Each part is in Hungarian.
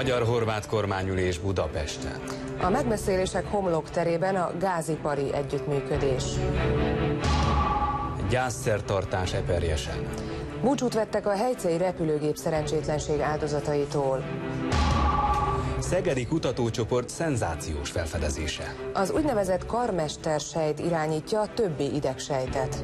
Magyar-horvát kormányülés Budapesten. A megbeszélések homlokterében a gázipari együttműködés. Gyászszertartás Eperjesen. Búcsút vettek a helycei repülőgép szerencsétlenség áldozataitól. Szegedi kutatócsoport szenzációs felfedezése. Az úgynevezett karmestersejt irányítja a többi idegsejtet.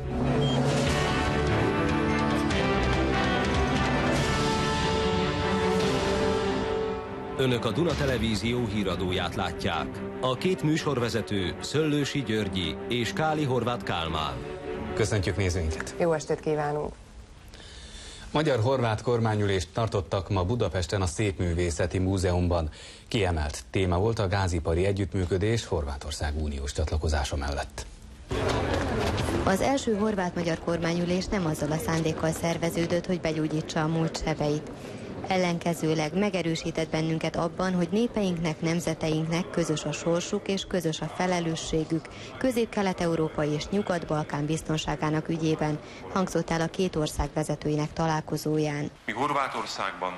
Önök a Duna Televízió híradóját látják. A két műsorvezető Szöllősi Györgyi és Káli Horváth Kálmán. Köszöntjük nézőinket! Jó estét kívánunk! Magyar-horvát kormányülést tartottak ma Budapesten a Szépművészeti Múzeumban. Kiemelt téma volt a gázipari együttműködés Horvátország uniós csatlakozása mellett. Az első horvát-magyar kormányülés nem azzal a szándékkal szerveződött, hogy begyógyítsa a múlt sebeit. Ellenkezőleg megerősített bennünket abban, hogy népeinknek, nemzeteinknek közös a sorsuk és közös a felelősségük Közép-Kelet-Európai és Nyugat-Balkán biztonságának ügyében, hangzott el a két ország vezetőinek találkozóján. Mi Horvátországban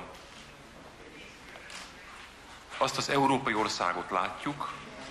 azt az európai országot látjuk,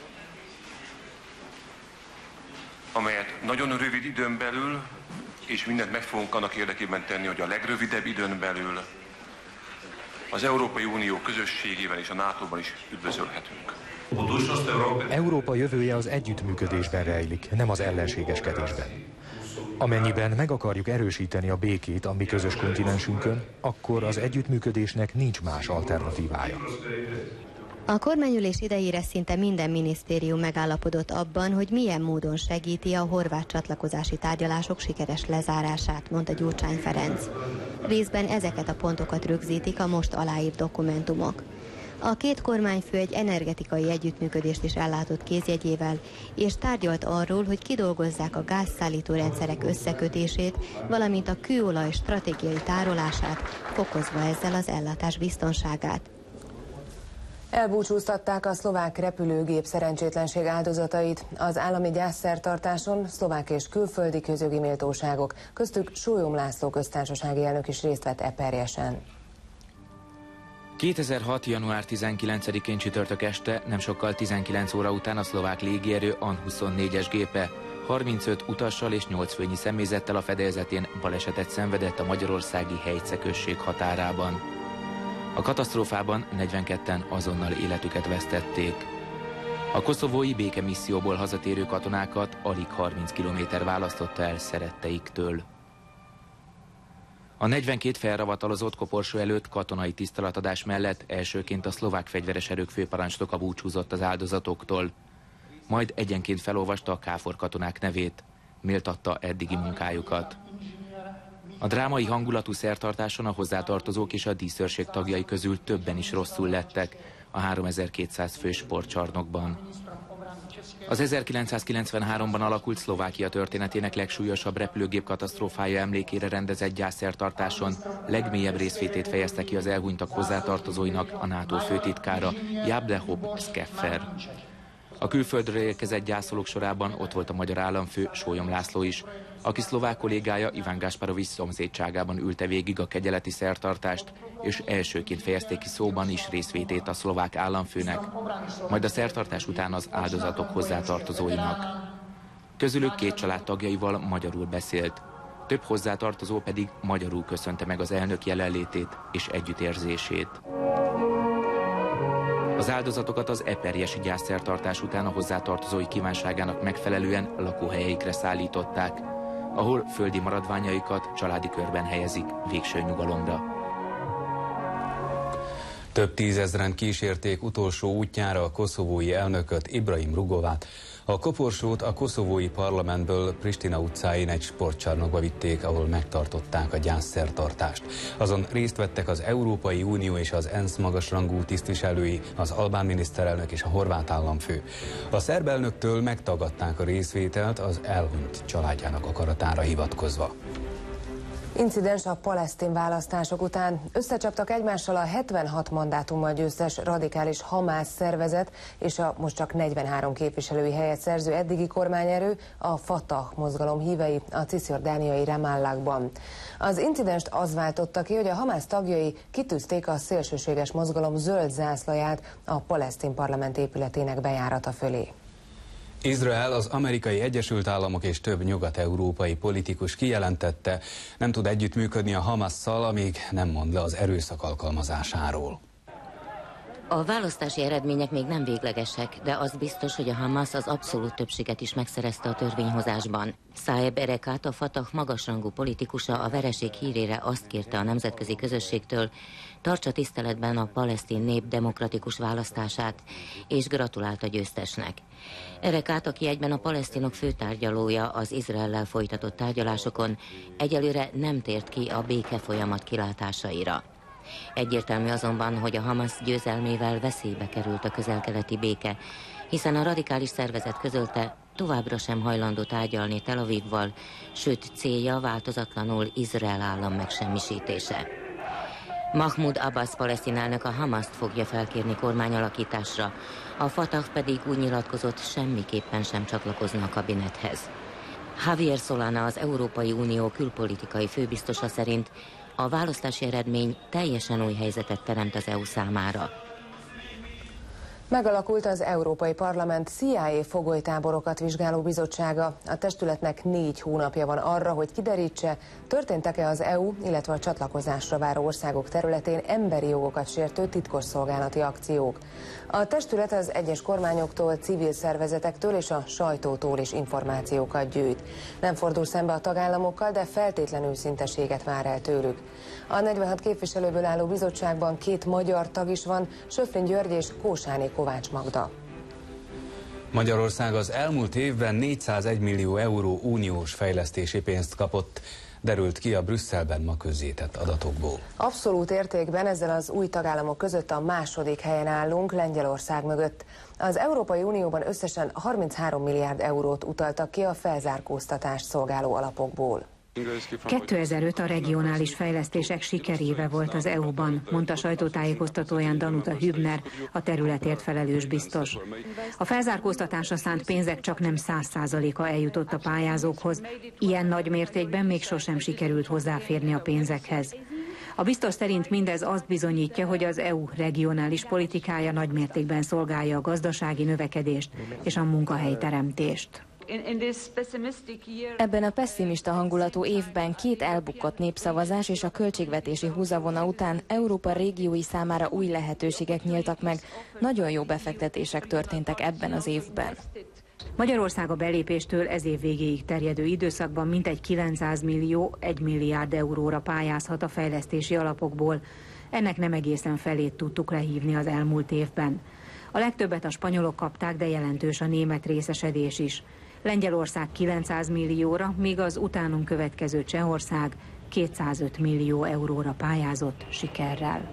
amelyet nagyon rövid időn belül, és mindent meg fogunk annak érdekében tenni, hogy a legrövidebb időn belül az Európai Unió közösségében és a NATO-ban is üdvözölhetünk. Európa jövője az együttműködésben rejlik, nem az ellenségeskedésben. Amennyiben meg akarjuk erősíteni a békét a mi közös kontinensünkön, akkor az együttműködésnek nincs más alternatívája. A kormányülés idejére szinte minden minisztérium megállapodott abban, hogy milyen módon segíti a horvát csatlakozási tárgyalások sikeres lezárását, mondta Gyurcsány Ferenc. Részben ezeket a pontokat rögzítik a most aláírt dokumentumok. A két kormányfő egy energetikai együttműködést is ellátott kézjegyével, és tárgyalt arról, hogy kidolgozzák a gázszállító rendszerek összekötését, valamint a kőolaj stratégiai tárolását, fokozva ezzel az ellátás biztonságát. Elbúcsúztatták a szlovák repülőgép szerencsétlenség áldozatait. Az állami gyászszertartáson szlovák és külföldi közjogi méltóságok, köztük Sólyom László köztársasági elnök is részt vett Eperjesen. 2006. január 19-én csütörtök este, nem sokkal 19 óra után a szlovák légierő An-24-es gépe 35 utassal és 8 főnyi személyzettel a fedélzetén balesetet szenvedett a magyarországi Hejce község határában. A katasztrófában 42-en azonnal életüket vesztették. A koszovói békemisszióból hazatérő katonákat alig 30 kilométer választotta el szeretteiktől. A 42 felravatalozott koporsó előtt katonai tiszteletadás mellett elsőként a szlovák fegyveres erők főparancsnoka búcsúzott az áldozatoktól. Majd egyenként felolvasta a KFOR katonák nevét, méltatta eddigi munkájukat. A drámai hangulatú szertartáson a hozzátartozók és a díszőrség tagjai közül többen is rosszul lettek a 3200 fős sportcsarnokban. Az 1993-ban alakult Szlovákia történetének legsúlyosabb repülőgép katasztrófája emlékére rendezett gyászszertartáson legmélyebb részvétét fejezte ki az elhunytak hozzátartozóinak a NATO főtitkára, Jábdehop Skeffer. A külföldről érkezett gyászolók sorában ott volt a magyar államfő, Sólyom László is, aki szlovák kollégája Iván Gášparovič szomszédságában ülte végig a kegyeleti szertartást, és elsőként fejezték ki szóban is részvétét a szlovák államfőnek, majd a szertartás után az áldozatok hozzátartozóinak. Közülük két családtagjaival magyarul beszélt, több hozzátartozó pedig magyarul köszönte meg az elnök jelenlétét és együttérzését. Az áldozatokat az eperjesi gyászszertartás után a hozzátartozói kívánságának megfelelően lakóhelyeikre szállították, ahol földi maradványaikat családi körben helyezik végső nyugalomra. Több tízezren kísérték utolsó útjára a koszovói elnököt, Ibrahim Rugovát. A koporsót a koszovói parlamentből Pristina utcáin egy sportcsarnokba vitték, ahol megtartották a gyászszertartást. Azon részt vettek az Európai Unió és az ENSZ magasrangú tisztviselői, az albán miniszterelnök és a horvát államfő. A szerb elnöktől megtagadták a részvételt az elhunyt családjának akaratára hivatkozva. Incidens a palesztin választások után. Összecsaptak egymással a 76 mandátummal győztes radikális Hamász szervezet és a most csak 43 képviselői helyet szerző eddigi kormányerő, a Fatah mozgalom hívei a cisjordániai Ramallahban. Az incidenst az váltotta ki, hogy a Hamász tagjai kitűzték a szélsőséges mozgalom zöld zászlaját a palesztin parlament épületének bejárata fölé. Izrael, az Amerikai Egyesült Államok és több nyugat-európai politikus kijelentette, nem tud együttműködni a Hamasszal, amíg nem mond le az erőszak alkalmazásáról. A választási eredmények még nem véglegesek, de az biztos, hogy a Hamas az abszolút többséget is megszerezte a törvényhozásban. Saeb Erekat, a Fatah magasrangú politikusa a vereség hírére azt kérte a nemzetközi közösségtől, tartsa tiszteletben a palesztin nép demokratikus választását, és gratulált a győztesnek. Erekat, aki egyben a palesztinok főtárgyalója az Izraellel folytatott tárgyalásokon, egyelőre nem tért ki a béke folyamat kilátásaira. Egyértelmű azonban, hogy a Hamas győzelmével veszélybe került a közel-keleti béke, hiszen a radikális szervezet közölte, továbbra sem hajlandó tárgyalni Tel Avivval, sőt célja változatlanul Izrael állam megsemmisítése. Mahmoud Abbas palesztin elnök a Hamaszt fogja felkérni kormányalakításra, a Fatah pedig úgy nyilatkozott, semmiképpen sem csatlakozna a kabinethez. Javier Solana, az Európai Unió külpolitikai főbiztosa szerint a választási eredmény teljesen új helyzetet teremt az EU számára. Megalakult az Európai Parlament CIA fogolytáborokat vizsgáló bizottsága. A testületnek 4 hónapja van arra, hogy kiderítse, történtek-e az EU, illetve a csatlakozásra váró országok területén emberi jogokat sértő titkosszolgálati akciók. A testület az egyes kormányoktól, civil szervezetektől és a sajtótól is információkat gyűjt. Nem fordul szembe a tagállamokkal, de feltétlenül őszinteséget vár el tőlük. A 46 képviselőből álló bizottságban 2 magyar tag is van, Söfrin György és Kósáné Kovács Magda. Magyarország az elmúlt évben 401 millió euró uniós fejlesztési pénzt kapott, derült ki a Brüsszelben ma közzétett adatokból. Abszolút értékben ezzel az új tagállamok között a második helyen állunk, Lengyelország mögött. Az Európai Unióban összesen 33 milliárd eurót utaltak ki a felzárkóztatást szolgáló alapokból. 2005 a regionális fejlesztések sikeréve volt az EU-ban, mondta sajtótájékoztatóján Danuta Hübner, a területért felelős biztos. A felzárkóztatásra szánt pénzek csak nem 100%-a eljutott a pályázókhoz, ilyen nagy mértékben még sosem sikerült hozzáférni a pénzekhez. A biztos szerint mindez azt bizonyítja, hogy az EU regionális politikája nagy mértékben szolgálja a gazdasági növekedést és a munkahelyteremtést. Ebben a pesszimista hangulatú évben 2 elbukott népszavazás és a költségvetési húzavona után Európa régiói számára új lehetőségek nyíltak meg, nagyon jó befektetések történtek ebben az évben. Magyarország a belépéstől ez év végéig terjedő időszakban mintegy 900 millió, 1 milliárd euróra pályázhat a fejlesztési alapokból. Ennek nem egészen felét tudtuk lehívni az elmúlt évben. A legtöbbet a spanyolok kapták, de jelentős a német részesedés is. Lengyelország 900 millióra, míg az utánunk következő Csehország 205 millió euróra pályázott sikerrel.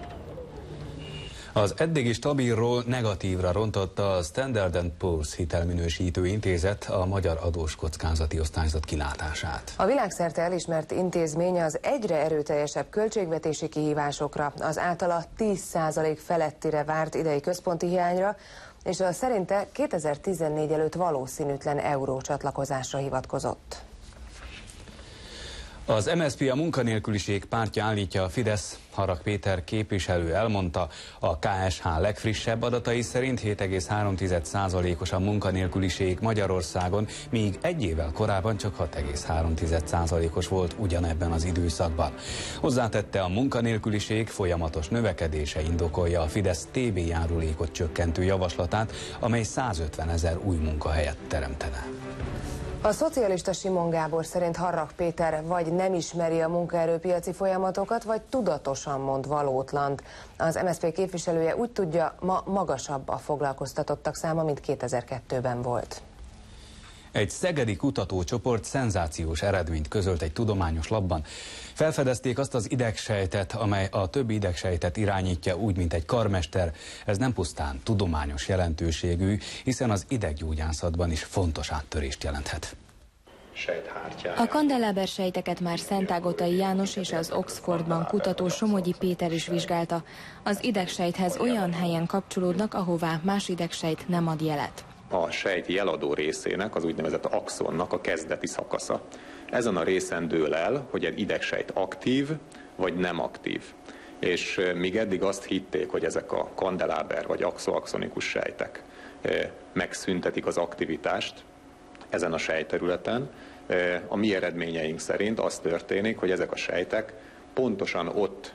Az eddigi stabilról negatívra rontotta a Standard & Poor's hitelminősítő intézet a magyar adós kockázati osztályzat kilátását. A világszerte elismert intézmény az egyre erőteljesebb költségvetési kihívásokra, az általa 10% felettire várt idei központi hiányra, és a szerinte 2014 előtt valószínűtlen eurócsatlakozásra hivatkozott. Az MSZP a munkanélküliség pártja állítja, a Fidesz. Harag Péter képviselő elmondta, a KSH legfrissebb adatai szerint 7,3%-os a munkanélküliség Magyarországon, míg egy évvel korábban csak 6,3%-os volt ugyanebben az időszakban. Hozzátette, a munkanélküliség folyamatos növekedése indokolja a Fidesz TB járulékot csökkentő javaslatát, amely 150 000 új munkahelyet teremtene. A szocialista Simon Gábor szerint Harag Péter vagy nem ismeri a munkaerőpiaci folyamatokat, vagy tudatosan mond valótlant. Az MSZP képviselője úgy tudja, ma magasabb a foglalkoztatottak száma, mint 2002-ben volt. Egy szegedi kutatócsoport szenzációs eredményt közölt egy tudományos lapban. Felfedezték azt az idegsejtet, amely a többi idegsejtet irányítja úgy, mint egy karmester. Ez nem pusztán tudományos jelentőségű, hiszen az ideggyógyászatban is fontos áttörést jelenthet. sejthártyáját. A kandelláber sejteket már Szentágotai János és az Oxfordban kutató Somogyi Péter is vizsgálta. Az idegsejthez olyan helyen kapcsolódnak, ahová más idegsejt nem ad jelet. A sejt jeladó részének, az úgynevezett axonnak a kezdeti szakasza. Ezen a részen dől el, hogy egy idegsejt aktív vagy nem aktív. És míg eddig azt hitték, hogy ezek a kandeláber vagy axoaxonikus sejtek megszüntetik az aktivitást ezen a sejtterületen, a mi eredményeink szerint az történik, hogy ezek a sejtek pontosan ott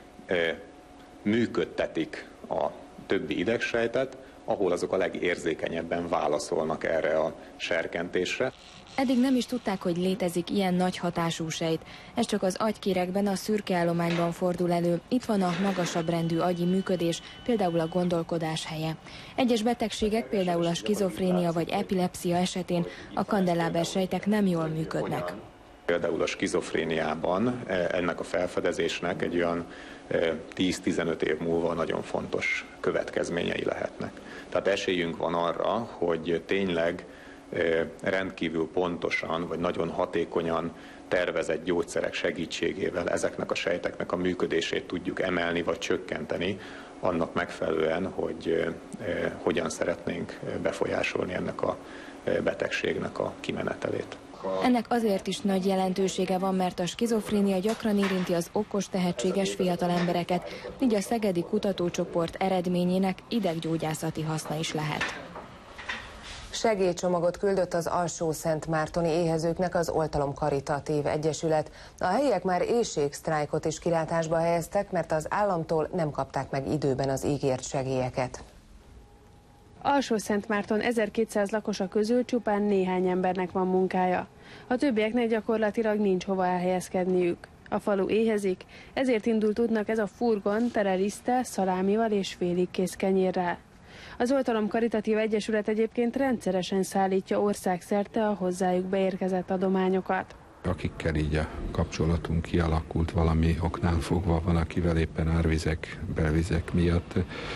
működtetik a többi idegsejtet, ahol azok a legérzékenyebben válaszolnak erre a serkentésre. Eddig nem is tudták, hogy létezik ilyen nagy hatású sejt. Ez csak az agykéregben, a szürke állományban fordul elő. Itt van a magasabb rendű agyi működés, például a gondolkodás helye. Egyes betegségek, például a skizofrénia vagy epilepszia esetén a kandelláber sejtek nem jól működnek. Például a skizofréniában ennek a felfedezésnek egy olyan 10-15 év múlva nagyon fontos következményei lehetnek. Tehát esélyünk van arra, hogy tényleg rendkívül pontosan, vagy nagyon hatékonyan tervezett gyógyszerek segítségével ezeknek a sejteknek a működését tudjuk emelni, vagy csökkenteni, annak megfelelően, hogy hogyan szeretnénk befolyásolni ennek a betegségnek a kimenetelét. Ennek azért is nagy jelentősége van, mert a skizofrénia gyakran érinti az okos, tehetséges fiatal embereket, így a szegedi kutatócsoport eredményének ideggyógyászati haszna is lehet. Segélycsomagot küldött az Alsó-Szentmártoni éhezőknek az Oltalom Karitatív Egyesület. A helyiek már éhségsztrájkot is kilátásba helyeztek, mert az államtól nem kapták meg időben az ígért segélyeket. Alsó-Szentmárton 1200 lakosa közül csupán néhány embernek van munkája. A többieknek gyakorlatilag nincs hova elhelyezkedniük. A falu éhezik, ezért indult útnak ez a furgon tele liszttel, szalámival és félig kész kenyérrel. Az Oltalom Karitatív Egyesület egyébként rendszeresen szállítja országszerte a hozzájuk beérkezett adományokat. Akikkel így a kapcsolatunk kialakult valami oknál fogva, van akivel éppen árvizek, belvizek miatt,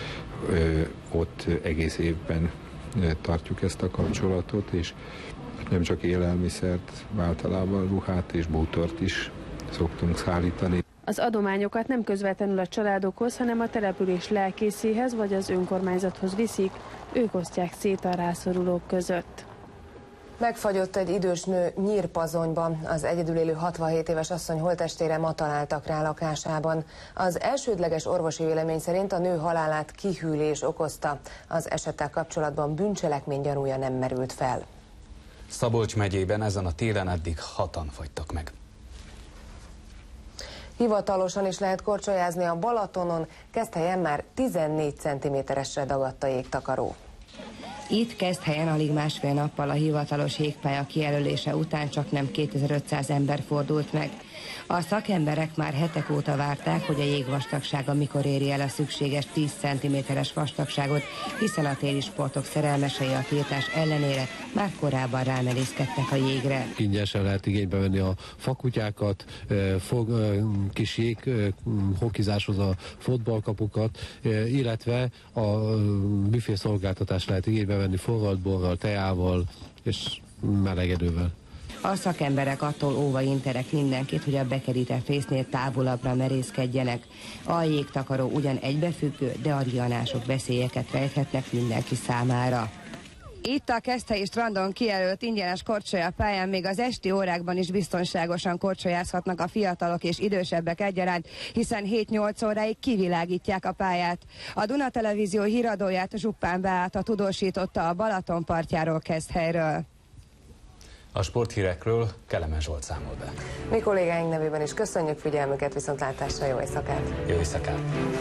ott egész évben tartjuk ezt a kapcsolatot, és nem csak élelmiszert, általában ruhát és bútort is szoktunk szállítani. Az adományokat nem közvetlenül a családokhoz, hanem a település lelkészéhez vagy az önkormányzathoz viszik, ők osztják szét a rászorulók között. Megfagyott egy idős nő Nyírpazonyban. Az egyedül élő 67 éves asszony holttestére ma találtak rá lakásában. Az elsődleges orvosi vélemény szerint a nő halálát kihűlés okozta. Az esettel kapcsolatban bűncselekmény gyanúja nem merült fel. Szabolcs megyében ezen a télen eddig 6-an fagytak meg. Hivatalosan is lehet korcsolyázni a Balatonon, Keszthelyen már 14 cm-esre dagadt a jégtakaró. Itt Keszthelyen alig másfél nappal a hivatalos jégpálya kijelölése után csak nem 2500 ember fordult meg. A szakemberek már hetek óta várták, hogy a jégvastagsága mikor éri el a szükséges 10 cm-es vastagságot, hiszen a téli sportok szerelmesei a tiltás ellenére már korábban rámerészkedtek a jégre. Ingyenesen lehet igénybe venni a fakutyákat, kis jég hokizáshoz a fotballkapukat, illetve a büfé szolgáltatást lehet igénybe venni forralt borral, teával és melegedővel. A szakemberek attól óva interek mindenkit, hogy a bekerített résznél távolabbra merészkedjenek. A jégtakaró ugyan egybefüggő, de a rianások veszélyeket rejthetnek mindenki számára. Itt a Keszthelyi strandon kijelölt ingyenes korcsolyapályán még az esti órákban is biztonságosan korcsolyázhatnak a fiatalok és idősebbek egyaránt, hiszen 7-8 óráig kivilágítják a pályát. A Duna Televízió híradóját Zsuppán Beáta tudósította a Balaton partjáról, Keszthelyről. A sporthírekről Kelemen Zsolt számol be. Mi kollégáink nevében is köszönjük figyelmüket, viszontlátásra, jó éjszakát! Jó éjszakát!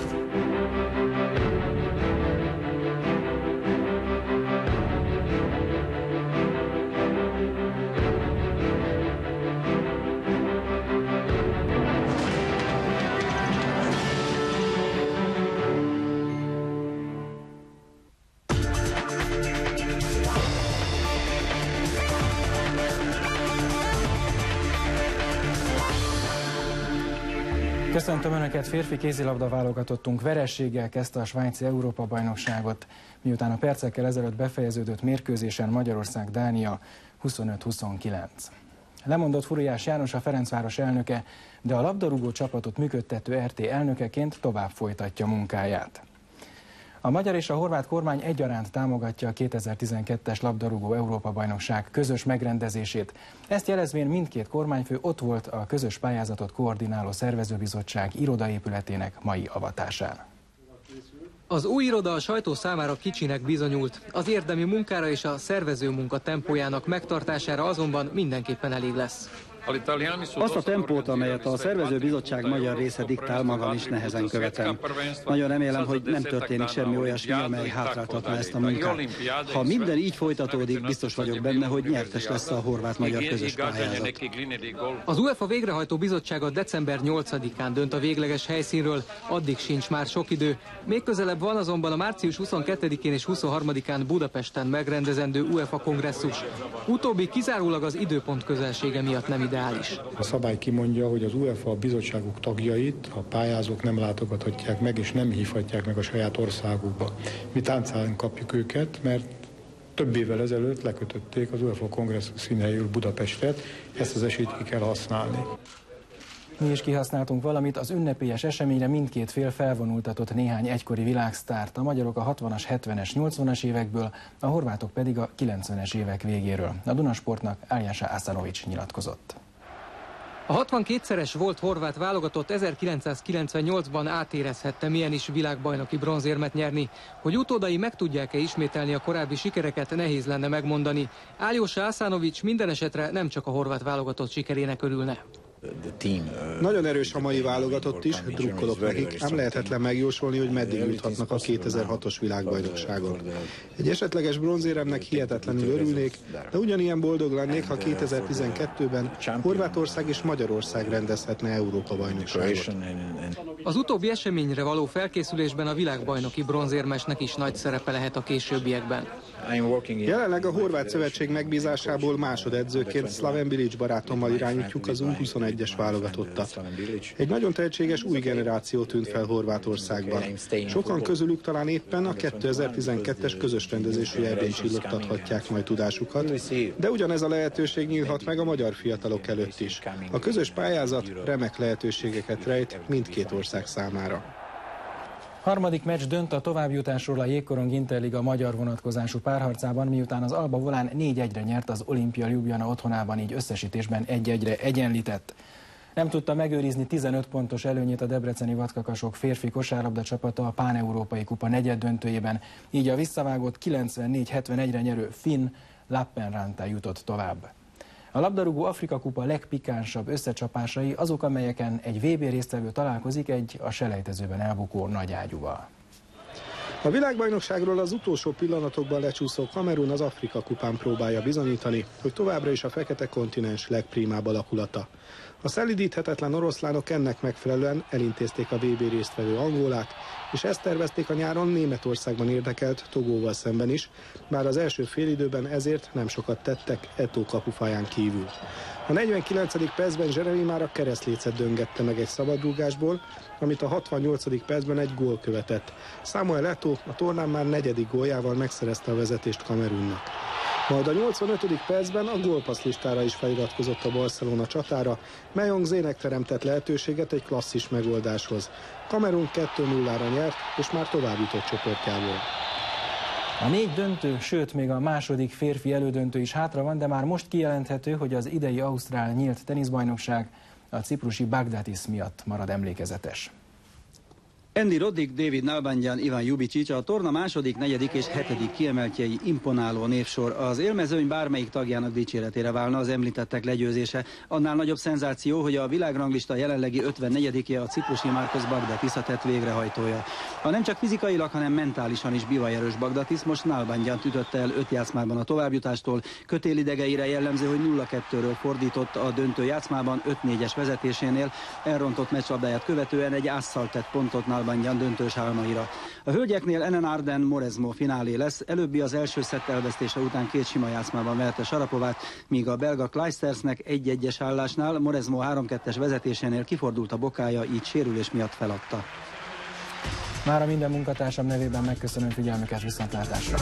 Köszöntöm Önöket, férfi kézilabda válogatottunk vereséggel kezdte a svájci Európa-bajnokságot, miután a percekkel ezelőtt befejeződött mérkőzésen Magyarország-Dánia 25-29. Lemondott Furiás János, a Ferencváros elnöke, de a labdarúgó csapatot működtető RT elnökeként tovább folytatja munkáját. A magyar és a horvát kormány egyaránt támogatja a 2012-es labdarúgó Európa-bajnokság közös megrendezését. Ezt jelezvén mindkét kormányfő ott volt a közös pályázatot koordináló szervezőbizottság irodaépületének mai avatásán. Az új iroda a sajtó számára kicsinek bizonyult. Az érdemi munkára és a szervező munka tempójának megtartására azonban mindenképpen elég lesz. Azt a tempót, amelyet a szervezőbizottság magyar része diktál, magam is nehezen követem. Nagyon remélem, hogy nem történik semmi olyasmi, amely hátráltatná ezt a munkát. Ha minden így folytatódik, biztos vagyok benne, hogy nyertes lesz a horvát-magyar közös pályázat. Az UEFA végrehajtó bizottsága december 8-án dönt a végleges helyszínről, addig sincs már sok idő. Még közelebb van azonban a március 22-én és 23-án Budapesten megrendezendő UEFA kongresszus. Utóbbi kizárólag az időpont közelsége miatt nem ideális. A szabály kimondja, hogy az UEFA bizottságuk tagjait a pályázók nem látogathatják meg, és nem hívhatják meg a saját országukba. Mi táncán kapjuk őket, mert több évvel ezelőtt lekötötték az UEFA kongresszus színhelyül Budapestet, ezt az esélyt ki kell használni. Mi is kihasználtunk valamit, az ünnepélyes eseményre mindkét fél felvonultatott néhány egykori világsztárt, a magyarok a 60-as, 70-es, 80-as évekből, a horvátok pedig a 90-es évek végéről. A Dunasportnak Aljaša Asanović nyilatkozott. A 62-szeres volt horvát válogatott 1998-ban átérezhette, milyen is világbajnoki bronzérmet nyerni. Hogy utódai meg tudják-e ismételni a korábbi sikereket, nehéz lenne megmondani. Aljaša Asanović minden esetre nem csak a horvát válogatott sikerének örülne. Nagyon erős a mai válogatott is, drukkolok nekik, ám lehetetlen megjósolni, hogy meddig juthatnak a 2006-os világbajnokságon. Egy esetleges bronzéremnek hihetetlenül örülnék, de ugyanilyen boldog lennék, ha 2012-ben Horvátország és Magyarország rendezhetne Európa-bajnokságot. Az utóbbi eseményre való felkészülésben a világbajnoki bronzérmesnek is nagy szerepe lehet a későbbiekben. Jelenleg a Horvát Szövetség megbízásából másodedzőként Slaven Bilic barátommal irányítjuk az U21-es válogatottat. Egy nagyon tehetséges új generáció tűnt fel Horvátországban. Sokan közülük talán éppen a 2012-es közös rendezésű EB-n csillogtathatják majd tudásukat, de ugyanez a lehetőség nyílhat meg a magyar fiatalok előtt is. A közös pályázat remek lehetőségeket rejt mindkét ország számára. Harmadik meccs dönt a továbbjutásról a Jégkorong Interliga magyar vonatkozású párharcában, miután az Alba Volán 4-1-re nyert az Olimpia Ljubljana otthonában, így összesítésben 1-1-re egyenlített. Nem tudta megőrizni 15 pontos előnyét a debreceni vadkakasok férfi kosárlabda csapata a Pán-európai kupa negyeddöntőjében, így a visszavágott 94-71-re nyerő finn Lappenranta jutott tovább. A labdarúgó Afrika kupa legpikánsabb összecsapásai azok, amelyeken egy VB résztvevő találkozik egy a selejtezőben elbukó nagyágyúval. A világbajnokságról az utolsó pillanatokban lecsúszó Kamerun az Afrika kupán próbálja bizonyítani, hogy továbbra is a fekete kontinens legprimább alakulata. A szelídíthetetlen oroszlánok ennek megfelelően elintézték a VB résztvevő Angolát, és ezt tervezték a nyáron Németországban érdekelt Togóval szemben is, bár az első félidőben ezért nem sokat tettek Eto'o kapufáján kívül. A 49. percben Jeremy már a keresztlécet döngette meg egy szabadrúgásból, amit a 68. percben egy gól követett. Samuel Eto'o a tornán már 4. góljával megszerezte a vezetést Kamerunnak. Majd a 85. percben a gólpasszlistára is feliratkozott a Barcelona csatára, Meyong Zének teremtett lehetőséget egy klasszis megoldáshoz. Kamerun 2-0-ra nyert, és már tovább jutott csoportjából. A 4 döntő, sőt még a második férfi elődöntő is hátra van, de már most kijelenthető, hogy az idei ausztrál nyílt teniszbajnokság a ciprusi Baghdatis miatt marad emlékezetes. Andy Roddick, David Nalbandian, Ivan Ljubicic a torna második, negyedik és hetedik kiemeltjei imponáló névsor. Az élmezőny bármelyik tagjának dicséretére válna az említettek legyőzése. Annál nagyobb szenzáció, hogy a világranglista jelenlegi 54-je a ciprusi Marcos Baghdatis a tett végrehajtója. A nem csak fizikailag, hanem mentálisan is bivajerős Baghdatis most Nalbandiant ütötte el 5 játszmában a továbbjutástól. Kötélidegeire jellemző, hogy 0-2-ről fordított a döntő játszmában 5-4-es vezetésénél. Elrontott meccslabdáját követően egy ásszal tett pontot Nalbandian döntős álmaira. A hölgyeknél Ellen Arden Moresmo finálé lesz, előbbi az első szett elvesztése után 2 sima játszmában verte Sarapovát, míg a belga Clijstersnek 1-1-es állásnál Moresmo 3-2-es vezetésénél kifordult a bokája, így sérülés miatt feladta. Mára minden munkatársam nevében megköszönöm figyelmüket, viszontlátásra!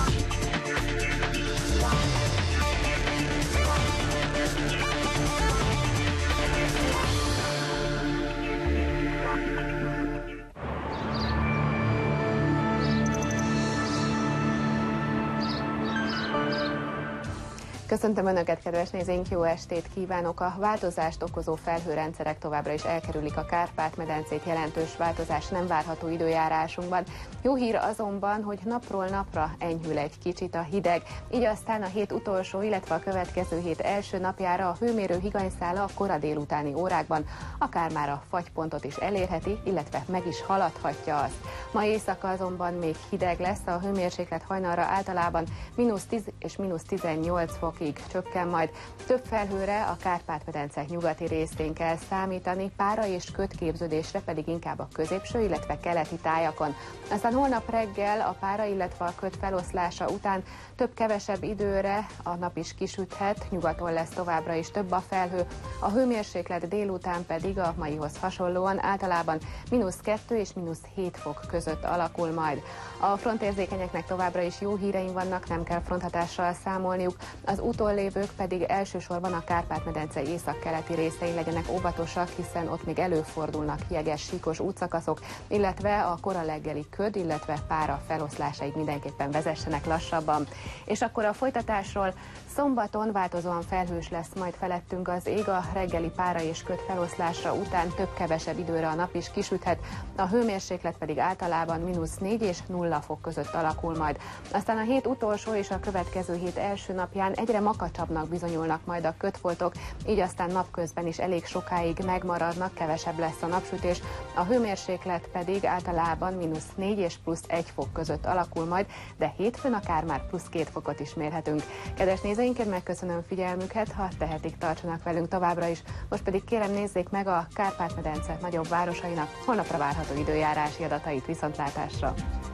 Köszöntöm Önöket, kedves nézőink, jó estét kívánok! A változást okozó felhőrendszerek továbbra is elkerülik a Kárpát-medencét, jelentős változás nem várható időjárásunkban. Jó hír azonban, hogy napról napra enyhül egy kicsit a hideg, így aztán a hét utolsó, illetve a következő hét első napjára a hőmérő higanyszála a kora délutáni órákban akár már a fagypontot is elérheti, illetve meg is haladhatja azt. Ma éjszaka azonban még hideg lesz, a hőmérséklet hajnalra általában -10 és -18 fokig csökken majd. Több felhőre a Kárpát-medence nyugati részén kell számítani, pára és kötképződésre pedig inkább a középső, illetve keleti tájakon. Aztán holnap reggel a pára, illetve a köt feloszlása után több-kevesebb időre a nap is kisüthet, nyugaton lesz továbbra is több a felhő, a hőmérséklet délután pedig a maihoz hasonlóan általában -2 és -7 fok között alakul majd. A frontérzékenyeknek továbbra is jó híreim vannak, nem kell fronthatással számolniuk, az utollévők pedig elsősorban a Kárpát-medence északkeleti részein legyenek óvatosak, hiszen ott még előfordulnak jeges, síkos útszakaszok, illetve a kora reggeli köd, illetve pára feloszlásaig mindenképpen vezessenek lassabban. És akkor a folytatásról: szombaton változóan felhős lesz majd felettünk az ég, a reggeli pára és köd feloszlása után több-kevesebb időre a nap is kisüthet, a hőmérséklet pedig általában -4 és 0 fok között alakul majd. Aztán a hét utolsó és a következő hét első napján egyre makacsabbnak bizonyulnak majd a ködfoltok, így aztán napközben is elég sokáig megmaradnak, kevesebb lesz a napsütés, a hőmérséklet pedig általában -4 és +1 fok között alakul majd, de hétfőn akár már +2 fokot is mérhetünk. Kedves nézőink, megköszönöm figyelmüket, ha tehetik, tartsanak velünk továbbra is. Most pedig kérem, nézzék meg a Kárpát-medence nagyobb városainak holnapra várható időjárási adatait. Viszontlátásra!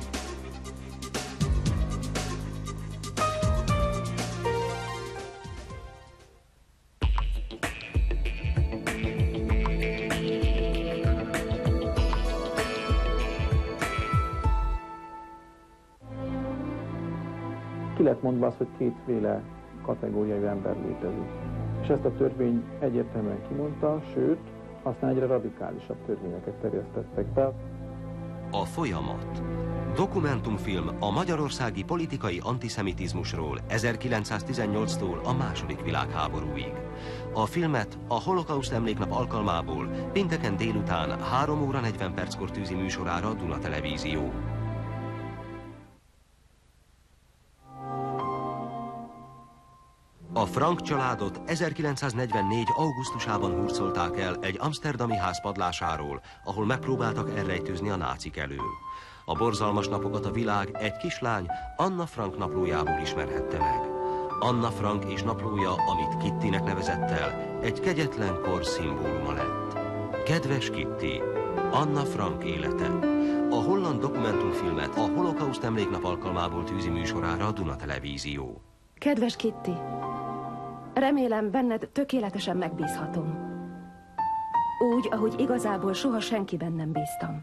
Ki lett mondva az, hogy kétféle kategóriájú ember létezik. És ezt a törvény egyértelműen kimondta, sőt, aztán egyre radikálisabb törvényeket terjesztettek be. A folyamat. Dokumentumfilm a magyarországi politikai antiszemitizmusról 1918-tól a II. Világháborúig. A filmet a Holokauszt emléknap alkalmából pénteken délután 3 óra 40 perckor tűzi műsorára a Duna Televízió. A Frank családot 1944. augusztusában hurcolták el egy amszterdami ház padlásáról, ahol megpróbáltak elrejtőzni a nácik elől. A borzalmas napokat a világ egy kislány, Anna Frank naplójából ismerhette meg. Anna Frank és naplója, amit Kittynek nevezett el, egy kegyetlen kor szimbóluma lett. Kedves Kitty, Anna Frank élete. A holland dokumentumfilmet a Holokauszt emléknap alkalmából tűzi műsorára a Duna Televízió. Kedves Kitty, remélem benned tökéletesen megbízhatom. Úgy, ahogy igazából soha senkiben nem bíztam.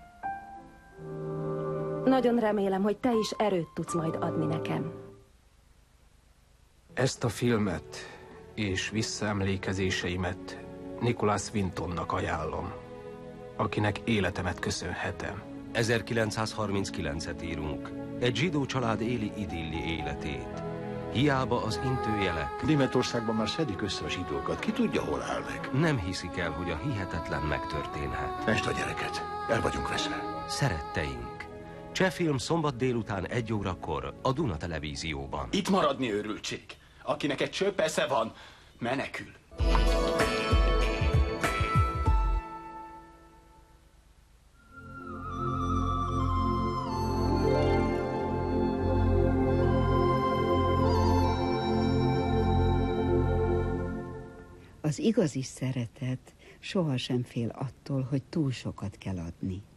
Nagyon remélem, hogy te is erőt tudsz majd adni nekem. Ezt a filmet és visszaemlékezéseimet Nicholas Wintonnak ajánlom, akinek életemet köszönhetem. 1939-et írunk. Egy zsidó család éli idilli életét. Hiába az intőjelek. Németországban már szedik össze a zsidókat. Ki tudja, hol állnak? Nem hiszik el, hogy a hihetetlen megtörténhet. Est a gyereket. El vagyunk veszve. Szeretteink. Cseh film szombat délután 1 órakor a Duna Televízióban. Itt maradni őrültség. Akinek egy csöpp esze van, menekül. Az igazi szeretet sohasem fél attól, hogy túl sokat kell adni.